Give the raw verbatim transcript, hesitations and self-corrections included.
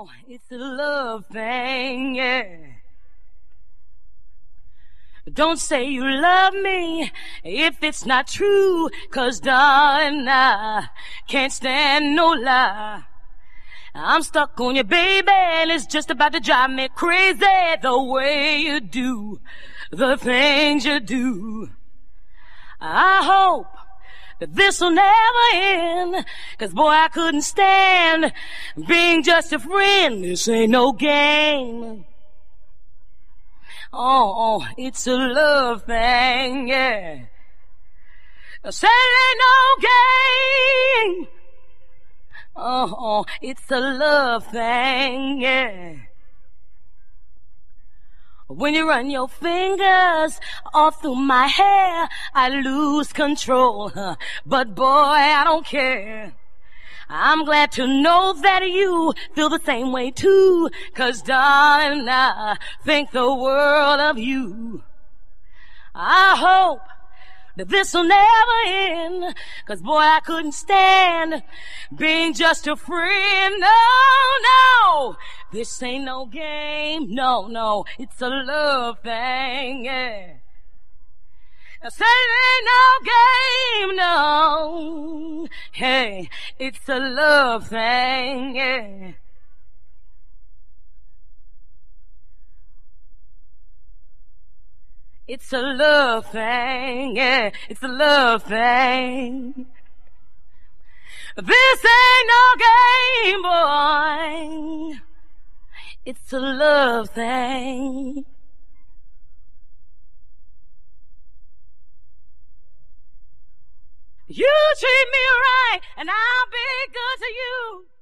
oh, it's a love thing, yeah. Don't say you love me if it's not true, 'cause darling, I can't stand no lie. I'm stuck on you, baby, and it's just about to drive me crazy the way you do the things you do. I hope that this'll never end, 'cause boy, I couldn't stand being just a friend. This ain't no game. Oh, oh, it's a love thing, yeah. I said it ain't no game. Oh, oh, it's a love thing, yeah. When you run your fingers all through my hair, I lose control, huh? But boy, I don't care. I'm glad to know that you feel the same way too, 'cause darling, I think the world of you. I hope that this'll never end, 'cause boy, I couldn't stand being just a friend. No, no, this ain't no game. No, no, it's a love thing, yeah. I said it ain't no game, no. Hey, it's a love thing, yeah. It's a love thing, yeah. It's a love thing. This ain't no game, boy. It's a love thing. You treat me right, and I'll be good to you.